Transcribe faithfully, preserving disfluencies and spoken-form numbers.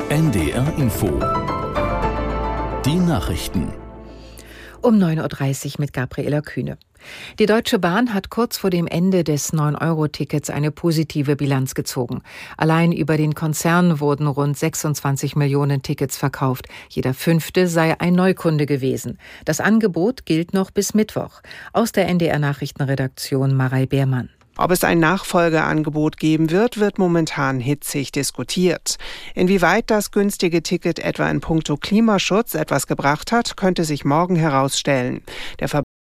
N D R Info. Die Nachrichten. Um neun Uhr dreißig mit Gabriela Kühne. Die Deutsche Bahn hat kurz vor dem Ende des neun Euro Tickets eine positive Bilanz gezogen. Allein über den Konzern wurden rund sechsundzwanzig Millionen Tickets verkauft. Jeder fünfte sei ein Neukunde gewesen. Das Angebot gilt noch bis Mittwoch. Aus der N D R Nachrichtenredaktion Marei Beermann. Ob es ein Nachfolgeangebot geben wird, wird momentan hitzig diskutiert. Inwieweit das günstige Ticket etwa in puncto Klimaschutz etwas gebracht hat, könnte sich morgen herausstellen. Der